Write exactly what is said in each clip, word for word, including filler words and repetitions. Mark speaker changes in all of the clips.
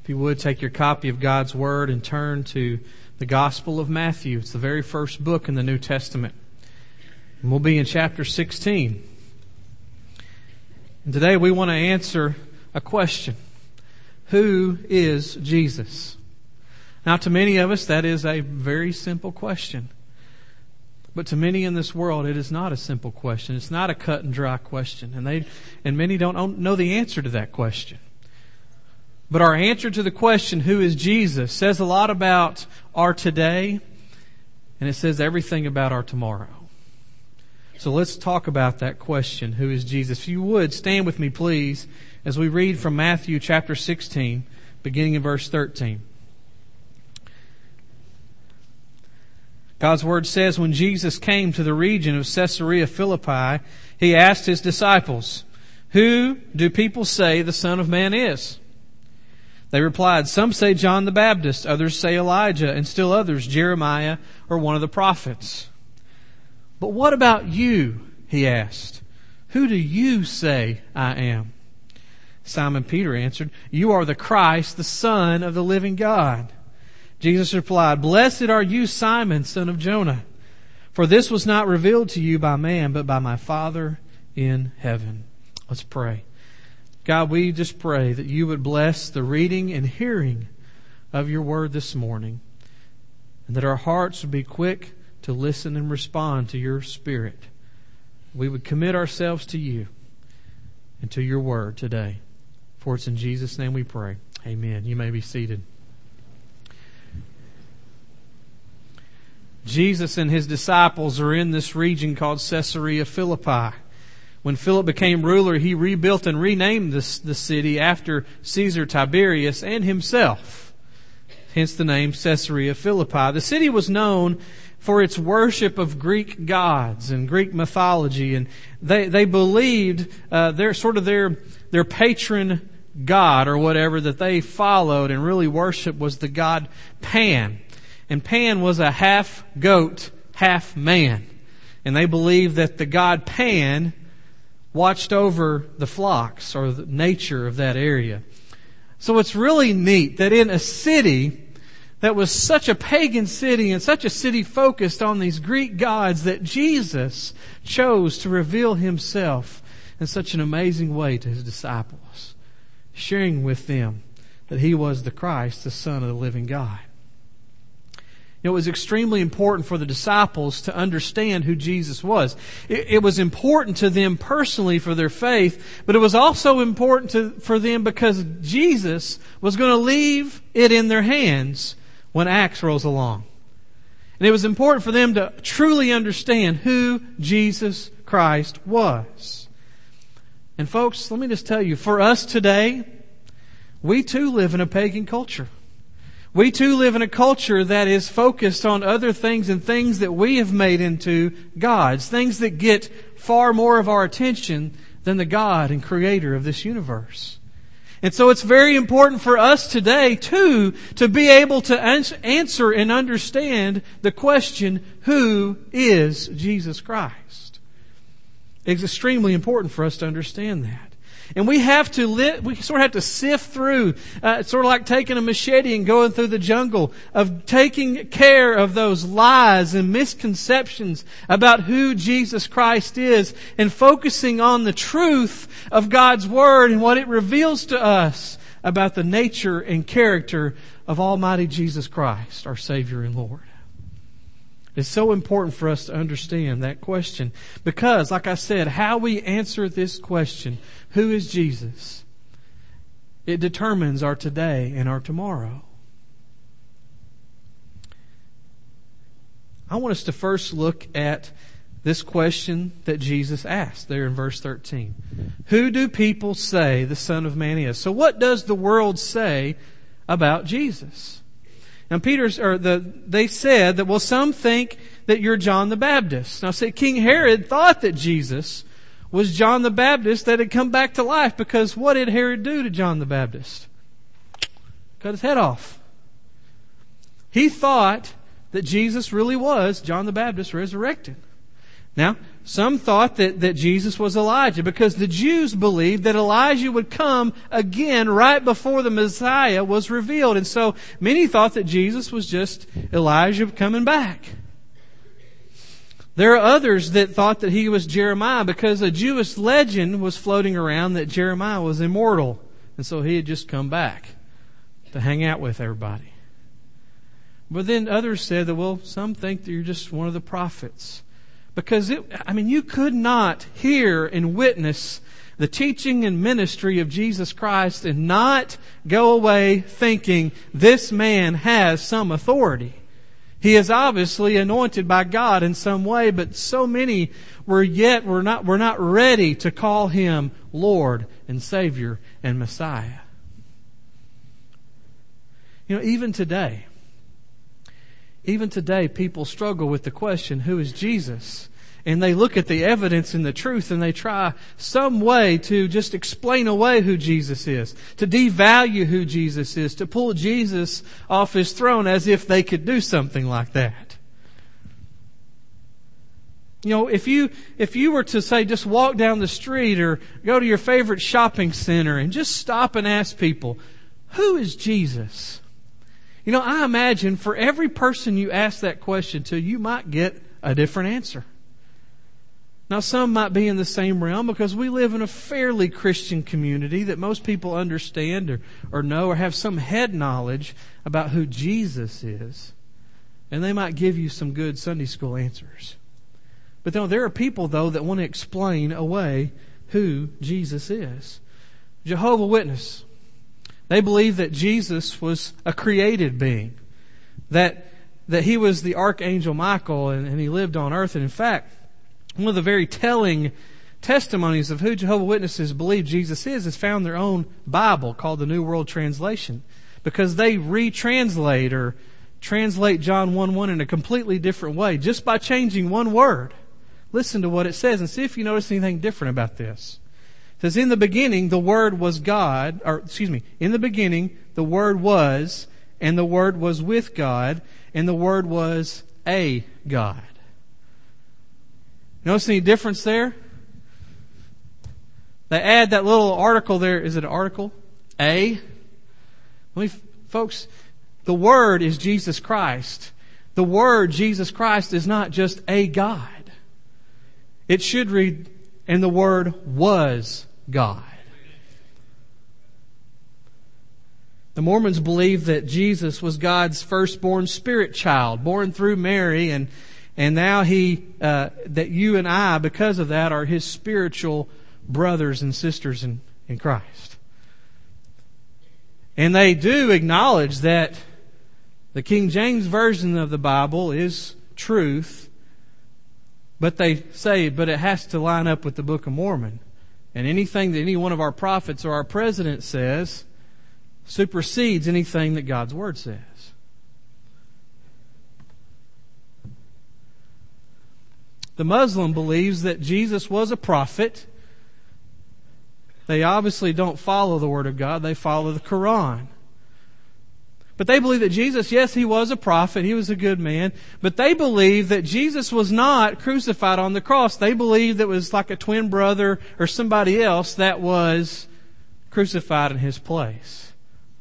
Speaker 1: If you would, take your copy of God's Word and turn to the Gospel of Matthew. It's the very first book in the New Testament. And we'll be in chapter sixteen. And today we want to answer a question. Who is Jesus? Now, to many of us, that is a very simple question. But to many in this world, it is not a simple question. It's not a cut and dry question. And they, and many don't know the answer to that question. But our answer to the question, who is Jesus, says a lot about our today, and it says everything about our tomorrow. So let's talk about that question, who is Jesus? If you would, stand with me, please, as we read from Matthew chapter sixteen, beginning in verse thirteen. God's Word says, when Jesus came to the region of Caesarea Philippi, He asked His disciples, "Who do people say the Son of Man is?" They replied, "Some say John the Baptist, others say Elijah, and still others Jeremiah or one of the prophets." "But what about you?" He asked. "Who do you say I am?" Simon Peter answered, "You are the Christ, the Son of the living God." Jesus replied, "Blessed are you, Simon, son of Jonah, for this was not revealed to you by man, but by my Father in heaven." Let's pray. God, we just pray that you would bless the reading and hearing of your word this morning, and that our hearts would be quick to listen and respond to your Spirit. We would commit ourselves to you and to your word today. For it's in Jesus' name we pray. Amen. You may be seated. Jesus and His disciples are in this region called Caesarea Philippi. When Philip became ruler, he rebuilt and renamed this, the city after Caesar Tiberius and himself. Hence the name Caesarea Philippi. The city was known for its worship of Greek gods and Greek mythology, and they they believed uh, their sort of their their patron god or whatever that they followed and really worshiped was the god Pan. And Pan was a half goat, half man. And they believed that the god Pan watched over the flocks or the nature of that area. So it's really neat that in a city that was such a pagan city and such a city focused on these Greek gods, that Jesus chose to reveal Himself in such an amazing way to His disciples, sharing with them that He was the Christ, the Son of the living God. It was extremely important for the disciples to understand who Jesus was. It, it was important to them personally for their faith, but it was also important to, for them because Jesus was going to leave it in their hands when Acts rolls along. And it was important for them to truly understand who Jesus Christ was. And folks, let me just tell you, for us today, we too live in a pagan culture. We too live in a culture that is focused on other things and things that we have made into gods, things that get far more of our attention than the God and Creator of this universe. And so it's very important for us today too to be able to answer and understand the question, who is Jesus Christ? It's extremely important for us to understand that. And we have to li- we sort of have to sift through, uh, it's sort of like taking a machete and going through the jungle of taking care of those lies and misconceptions about who Jesus Christ is and focusing on the truth of God's Word and what it reveals to us about the nature and character of Almighty Jesus Christ, our Savior and Lord. It's so important for us to understand that question because, like I said, how we answer this question, who is Jesus, it determines our today and our tomorrow. I want us to first look at this question that Jesus asked there in verse thirteen. Who do people say the Son of Man is? So what does the world say about Jesus? And Peter's, or the, they said that, well, some think that you're John the Baptist. Now, see, King Herod thought that Jesus was John the Baptist that had come back to life, because what did Herod do to John the Baptist? Cut his head off. He thought that Jesus really was John the Baptist resurrected. Now, some thought that, that Jesus was Elijah because the Jews believed that Elijah would come again right before the Messiah was revealed. And so many thought that Jesus was just Elijah coming back. There are others that thought that he was Jeremiah because a Jewish legend was floating around that Jeremiah was immortal. And so he had just come back to hang out with everybody. But then others said that, well, some think that you're just one of the prophets. Because, it, I mean, you could not hear and witness the teaching and ministry of Jesus Christ and not go away thinking this man has some authority. He is obviously anointed by God in some way, but so many were yet were not were not ready to call him Lord and Savior and Messiah. You know, even today, even today, people struggle with the question, who is Jesus? And they look at the evidence and the truth and they try some way to just explain away who Jesus is, to devalue who Jesus is, to pull Jesus off his throne as if they could do something like that. You know, if you, if you were to say just walk down the street or go to your favorite shopping center and just stop and ask people, who is Jesus? You know, I imagine for every person you ask that question to, you might get a different answer. Now, some might be in the same realm because we live in a fairly Christian community that most people understand or, or know or have some head knowledge about who Jesus is. And they might give you some good Sunday school answers. But no, there are people, though, that want to explain away who Jesus is. Jehovah's Witness. They believe that Jesus was a created being. That, that he was the Archangel Michael and, and he lived on earth. And in fact, one of the very telling testimonies of who Jehovah's Witnesses believe Jesus is is found in their own Bible called the New World Translation. Because they retranslate or translate John one one in a completely different way just by changing one word. Listen to what it says and see if you notice anything different about this. It says, in the beginning the Word was God, or excuse me, in the beginning the Word was, and the Word was with God, and the Word was a God. Notice any difference there? They add that little article there. Is it an article? A? Let me, folks, the Word is Jesus Christ. The Word, Jesus Christ, is not just a God. It should read, and the Word was God. The Mormons believe that Jesus was God's firstborn spirit child, born through Mary, and And now he, uh, that you and I, because of that, are his spiritual brothers and sisters in, in Christ. And they do acknowledge that the King James Version of the Bible is truth, but they say, but it has to line up with the Book of Mormon. And anything that any one of our prophets or our president says supersedes anything that God's Word says. The Muslim believes that Jesus was a prophet. They obviously don't follow the Word of God. They follow the Quran. But they believe that Jesus, yes, he was a prophet. He was a good man. But they believe that Jesus was not crucified on the cross. They believe that it was like a twin brother or somebody else that was crucified in his place.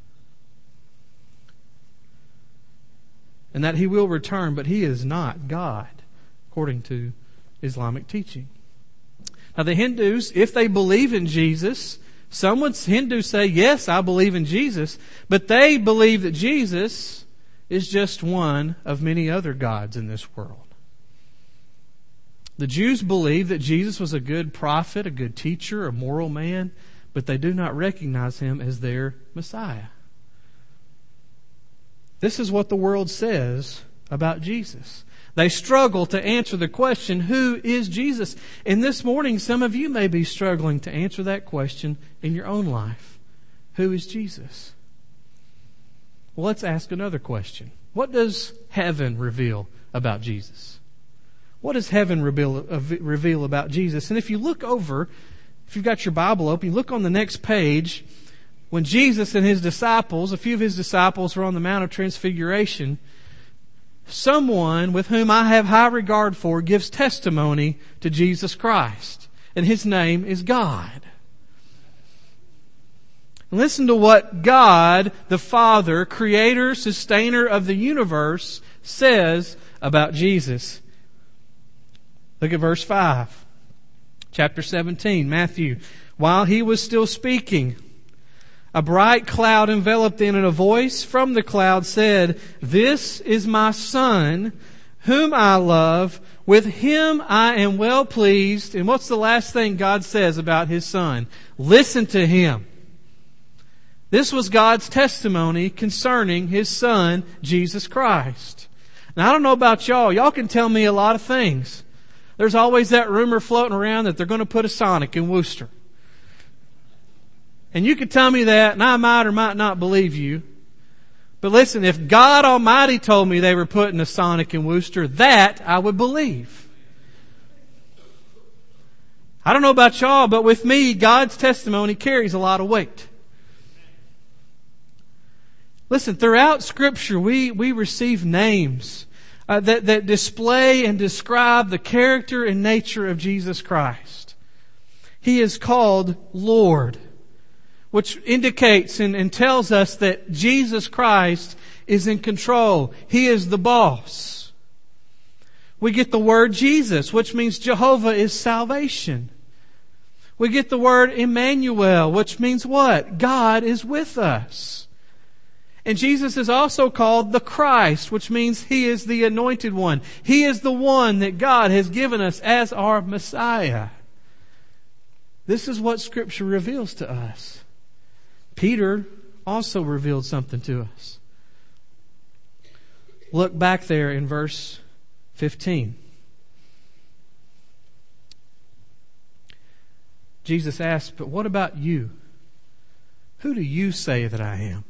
Speaker 1: And that he will return, but he is not God, according to Islamic teaching. Now the Hindus, if they believe in Jesus, some would, Hindus say, yes, I believe in Jesus, but they believe that Jesus is just one of many other gods in this world. The Jews believe that Jesus was a good prophet, a good teacher, a moral man, but they do not recognize him as their Messiah. This is what the world says about Jesus. They struggle to answer the question, who is Jesus? And this morning, some of you may be struggling to answer that question in your own life. Who is Jesus? Well, let's ask another question. What does heaven reveal about Jesus? What does heaven reveal, uh, reveal about Jesus? And if you look over, if you've got your Bible open, you look on the next page, when Jesus and his disciples, a few of his disciples were on the Mount of Transfiguration, someone with whom I have high regard for gives testimony to Jesus Christ, and His name is God. Listen to what God, the Father, Creator, Sustainer of the universe, says about Jesus. Look at verse five. Chapter seventeen, Matthew. While He was still speaking, a bright cloud enveloped Him, and a voice from the cloud said, "This is my Son, whom I love. With Him I am well pleased." And what's the last thing God says about His Son? Listen to Him. This was God's testimony concerning His Son, Jesus Christ. Now, I don't know about y'all. Y'all can tell me a lot of things. There's always that rumor floating around that they're going to put a Sonic in Worcester. And you can tell me that, and I might or might not believe you. But listen, if God Almighty told me they were putting a Sonic in Worcester, that I would believe. I don't know about y'all, but with me, God's testimony carries a lot of weight. Listen, throughout Scripture, we, we receive names uh, that, that display and describe the character and nature of Jesus Christ. He is called Lord, which indicates and, and tells us that Jesus Christ is in control. He is the boss. We get the word Jesus, which means Jehovah is salvation. We get the word Emmanuel, which means what? God is with us. And Jesus is also called the Christ, which means He is the anointed one. He is the one that God has given us as our Messiah. This is what Scripture reveals to us. Peter also revealed something to us. Look back there in verse fifteen. Jesus asked, "But what about you? Who do you say that I am?"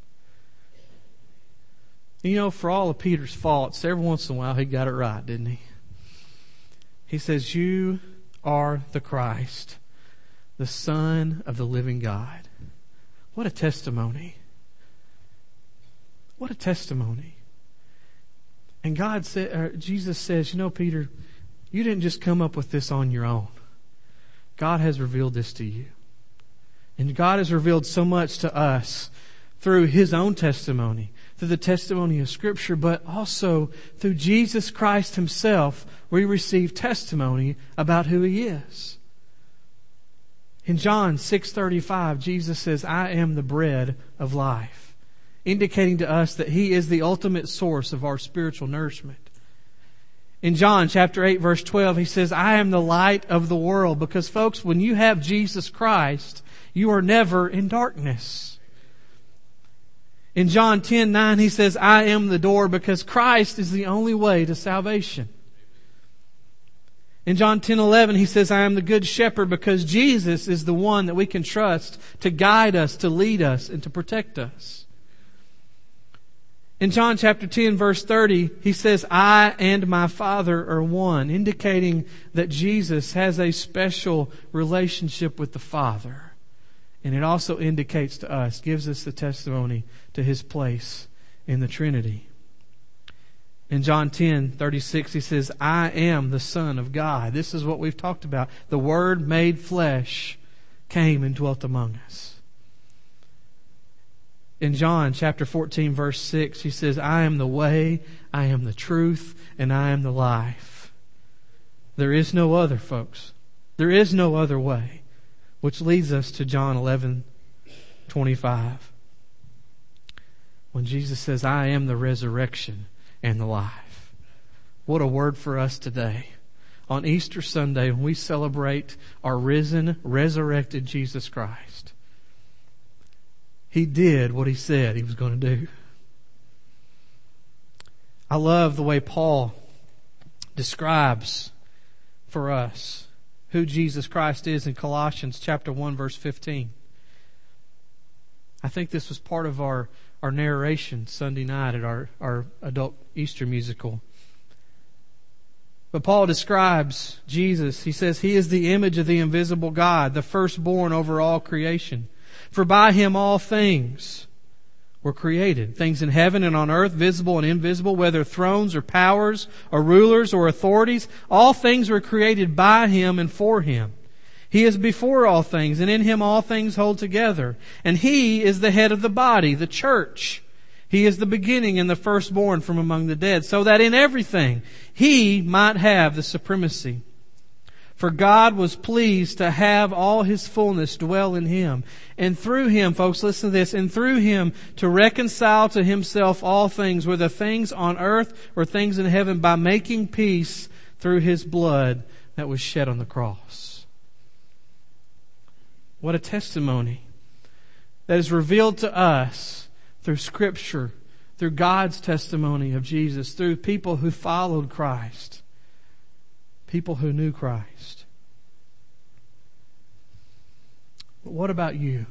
Speaker 1: You know, for all of Peter's faults, every once in a while he got it right, didn't he? He says, "You are the Christ, the Son of the living God." What a testimony. What a testimony. And God said, or Jesus says, you know, Peter, you didn't just come up with this on your own. God has revealed this to you. And God has revealed so much to us through His own testimony, through the testimony of Scripture, but also through Jesus Christ Himself, we receive testimony about who He is. In John six thirty-five, Jesus says, "I am the bread of life," indicating to us that He is the ultimate source of our spiritual nourishment. In John chapter eight, verse twelve, He says, "I am the light of the world." Because, folks, when you have Jesus Christ, you are never in darkness. In John ten nine, He says, "I am the door," because Christ is the only way to salvation. In John ten eleven, He says, "I am the good shepherd," because Jesus is the one that we can trust to guide us, to lead us, and to protect us. In John chapter ten, verse thirty, He says, "I and my Father are one," indicating that Jesus has a special relationship with the Father. And it also indicates to us, gives us the testimony to His place in the Trinity. In John ten thirty-six, He says, "I am the Son of God." This is what we've talked about. The Word made flesh came and dwelt among us. In John chapter fourteen, verse six, He says, "I am the way, I am the truth, and I am the life." There is no other, folks. There is no other way. Which leads us to John eleven twenty-five. When Jesus says, "I am the resurrection and the life." What a word for us today. On Easter Sunday, when we celebrate our risen, resurrected Jesus Christ. He did what He said He was going to do. I love the way Paul describes for us who Jesus Christ is in Colossians chapter one, verse fifteen. I think this was part of our, our narration Sunday night at our, our adult Easter musical. But Paul describes Jesus. He says, "He is the image of the invisible God, the firstborn over all creation. For by Him all things were created. Things in heaven and on earth, visible and invisible, whether thrones or powers or rulers or authorities, all things were created by Him and for Him. He is before all things, and in Him all things hold together. And He is the head of the body, the church. He is the beginning and the firstborn from among the dead, so that in everything He might have the supremacy. For God was pleased to have all His fullness dwell in Him. And through Him, folks, listen to this, and through Him to reconcile to Himself all things, whether things on earth or things in heaven, by making peace through His blood that was shed on the cross. What a testimony that is revealed to us through Scripture, through God's testimony of Jesus, through people who followed Christ, people who knew Christ. But what about you?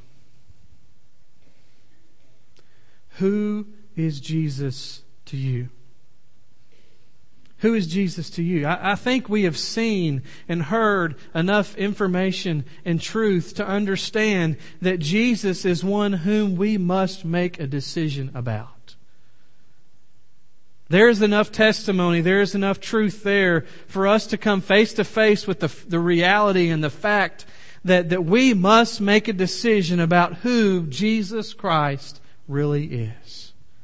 Speaker 1: Who is Jesus to you? Who is Jesus to you? I, I think we have seen and heard enough information and truth to understand that Jesus is one whom we must make a decision about. There is enough testimony, there is enough truth there for us to come face to face with the, the reality and the fact that, that we must make a decision about who Jesus Christ really is.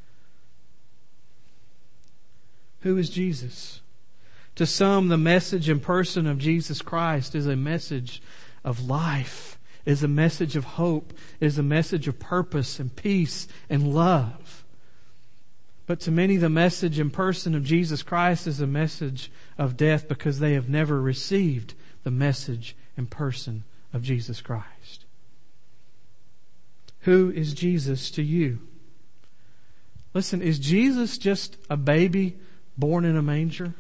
Speaker 1: Who is Jesus? To some, the message and person of Jesus Christ is a message of life, is a message of hope, is a message of purpose and peace and love. But to many, the message and person of Jesus Christ is a message of death, because they have never received the message and person of Jesus Christ. Who is Jesus to you? Listen, is Jesus just a baby born in a manger?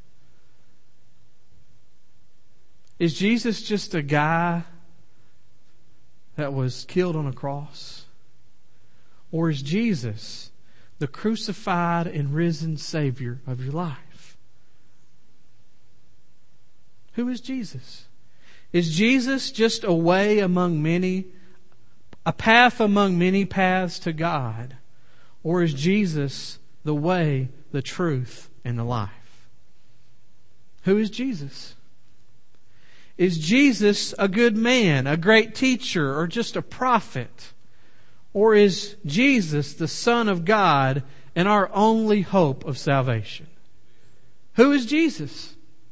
Speaker 1: Is Jesus just a guy that was killed on a cross? Or is Jesus the crucified and risen Savior of your life? Who is Jesus? Is Jesus just a way among many, a path among many paths to God? Or is Jesus the way, the truth, and the life? Who is Jesus? Is Jesus a good man, a great teacher, or just a prophet? Or is Jesus the Son of God and our only hope of salvation? Who is Jesus?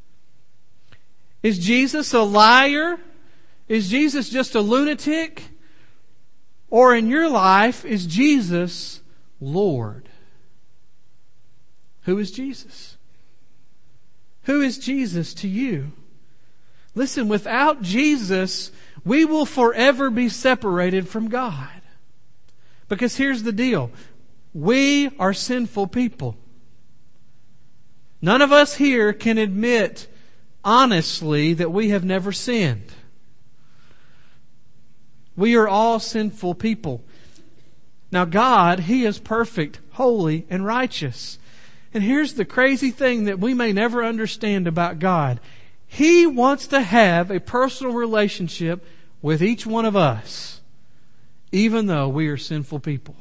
Speaker 1: Is Jesus a liar? Is Jesus just a lunatic? Or in your life, is Jesus Lord? Who is Jesus? Who is Jesus to you? Listen, without Jesus, we will forever be separated from God. Because here's the deal. We are sinful people. None of us here can admit honestly that we have never sinned. We are all sinful people. Now God, He is perfect, holy, and righteous. And here's the crazy thing that we may never understand about God. He wants to have a personal relationship with each one of us, even though we are sinful people.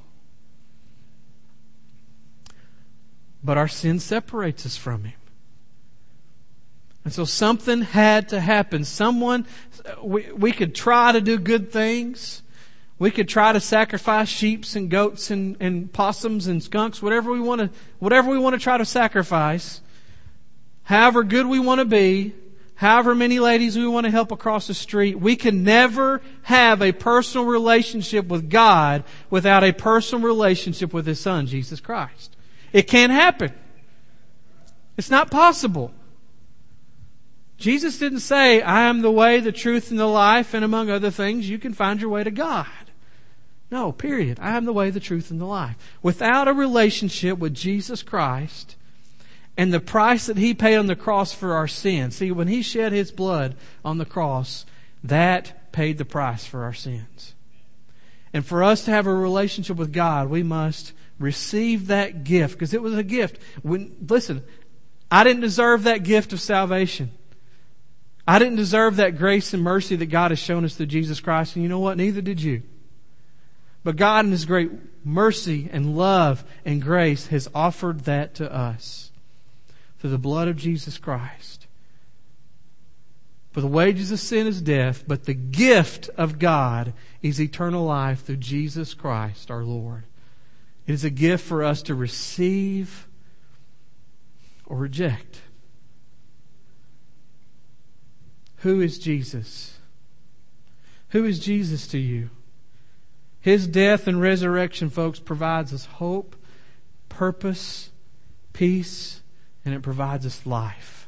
Speaker 1: But our sin separates us from Him. And so something had to happen. Someone, we, we could try to do good things. We could try to sacrifice sheep and goats and, and possums and skunks, whatever we want to, whatever we want to try to sacrifice. However good we want to be, however many ladies we want to help across the street, we can never have a personal relationship with God without a personal relationship with His Son, Jesus Christ. It can't happen. It's not possible. Jesus didn't say, I am the way, the truth, and the life, and among other things, you can find your way to God. No, period. I am the way, the truth, and the life. Without a relationship with Jesus Christ and the price that He paid on the cross for our sins. See, when He shed His blood on the cross, that paid the price for our sins. And for us to have a relationship with God, we must receive that gift, because it was a gift. When, listen, I didn't deserve that gift of salvation. I didn't deserve that grace and mercy that God has shown us through Jesus Christ. And you know what? Neither did you. But God in His great mercy and love and grace has offered that to us through the blood of Jesus Christ. For the wages of sin is death, but the gift of God is eternal life through Jesus Christ our Lord. It is a gift for us to receive or reject. Who is Jesus? Who is Jesus to you? His death and resurrection, folks, provides us hope, purpose, peace, and it provides us life.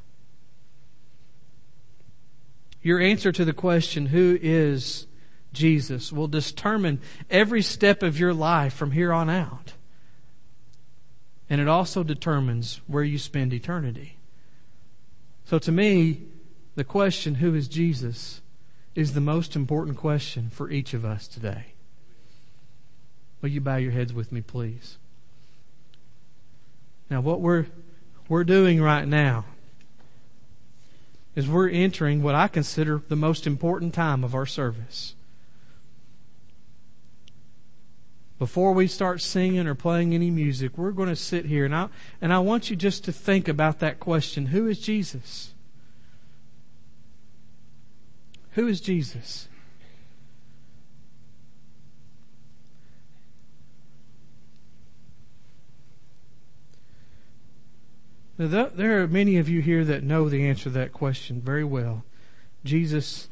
Speaker 1: Your answer to the question, who is Jesus, will determine every step of your life from here on out. And it also determines where you spend eternity. So to me, the question, who is Jesus, is the most important question for each of us today. Will you bow your heads with me, please? Now, what we're we're doing right now is we're entering what I consider the most important time of our service. Before we start singing or playing any music, we're going to sit here, and I and I want you just to think about that question: who is Jesus? Who is Jesus? Now, there are many of you here that know the answer to that question very well. Jesus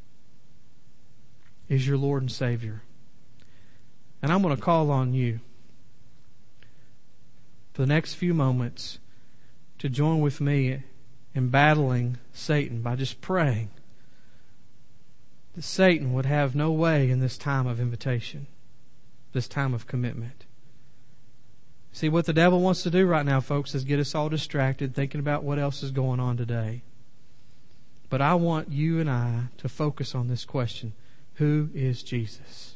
Speaker 1: is your Lord and Savior. And I'm going to call on you for the next few moments to join with me in battling Satan by just praying that Satan would have no way in this time of invitation, this time of commitment. See, what the devil wants to do right now, folks, is get us all distracted, thinking about what else is going on today. But I want you and I to focus on this question: who is Jesus?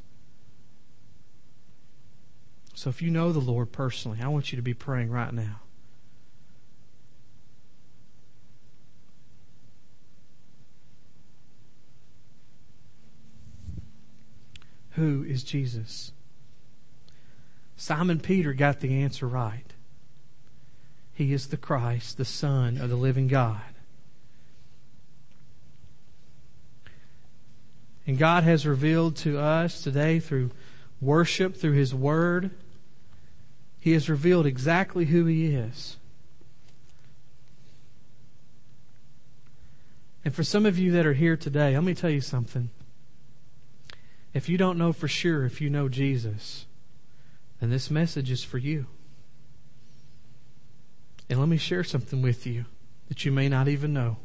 Speaker 1: So if you know the Lord personally, I want you to be praying right now. Who is Jesus? Simon Peter got the answer right. He is the Christ, the Son of the living God. And God has revealed to us today through worship, through His Word, He has revealed exactly who He is. And for some of you that are here today, let me tell you something. If you don't know for sure if you know Jesus, then this message is for you. And let me share something with you that you may not even know.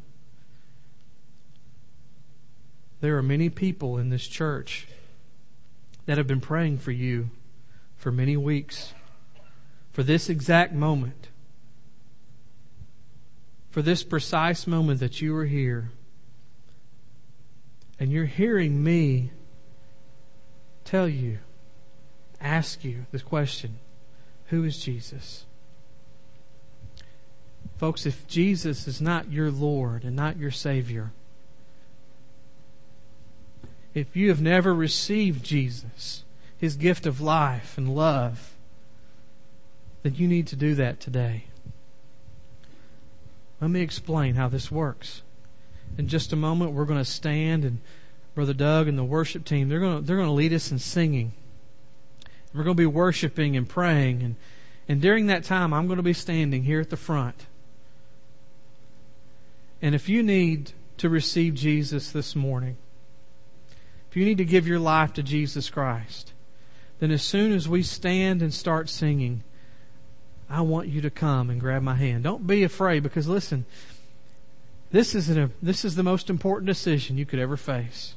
Speaker 1: There are many people in this church that have been praying for you for many weeks, for this exact moment, for this precise moment that you are here. And you're hearing me tell you, ask you this question: who is Jesus? Folks, if Jesus is not your Lord and not your Savior, if you have never received Jesus, His gift of life and love, then you need to do that today. Let me explain how this works. In just a moment, we're going to stand, and Brother Doug and the worship team, they're going to, they're going to lead us in singing. We're going to be worshiping and praying. And, and during that time, I'm going to be standing here at the front. And if you need to receive Jesus this morning, if you need to give your life to Jesus Christ, then as soon as we stand and start singing, I want you to come and grab my hand. Don't be afraid, because listen, this is a, this is the most important decision you could ever face.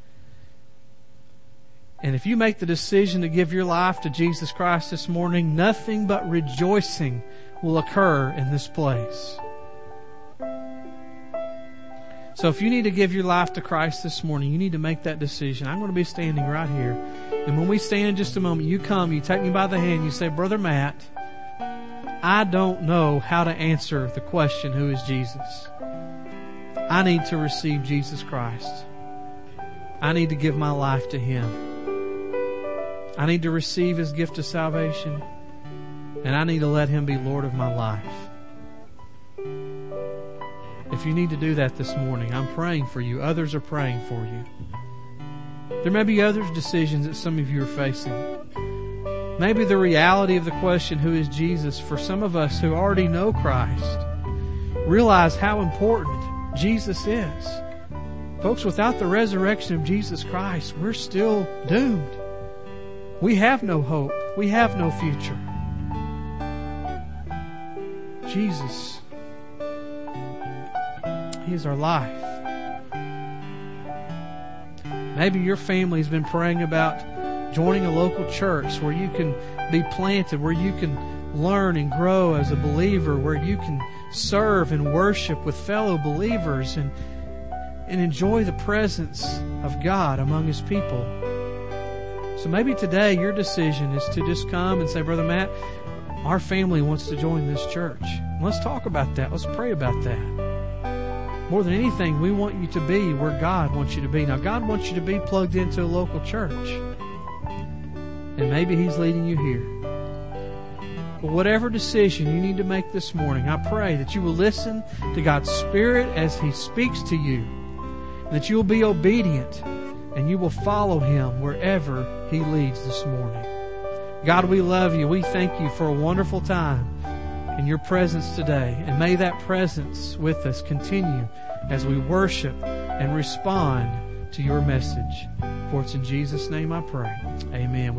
Speaker 1: And if you make the decision to give your life to Jesus Christ this morning, nothing but rejoicing will occur in this place. So if you need to give your life to Christ this morning, you need to make that decision. I'm going to be standing right here. And when we stand in just a moment, you come, you take me by the hand, you say, Brother Matt, I don't know how to answer the question, who is Jesus? I need to receive Jesus Christ. I need to give my life to Him. I need to receive His gift of salvation, and I need to let Him be Lord of my life. If you need to do that this morning, I'm praying for you. Others are praying for you. There may be other decisions that some of you are facing. Maybe the reality of the question, who is Jesus, for some of us who already know Christ, realize how important Jesus is. Folks, without the resurrection of Jesus Christ, we're still doomed. We have no hope. We have no future. Jesus, He is our life. Maybe your family's been praying about joining a local church where you can be planted, where you can learn and grow as a believer, where you can serve and worship with fellow believers and, and enjoy the presence of God among His people. So maybe today your decision is to just come and say, Brother Matt, our family wants to join this church. Let's talk about that. Let's pray about that. More than anything, we want you to be where God wants you to be. Now, God wants you to be plugged into a local church. And maybe He's leading you here. But whatever decision you need to make this morning, I pray that you will listen to God's Spirit as He speaks to you. That you will be obedient and you will follow Him wherever He leads this morning. God, we love you. We thank you for a wonderful time in your presence today. And may that presence with us continue as we worship and respond to your message. For it's in Jesus' name I pray. Amen.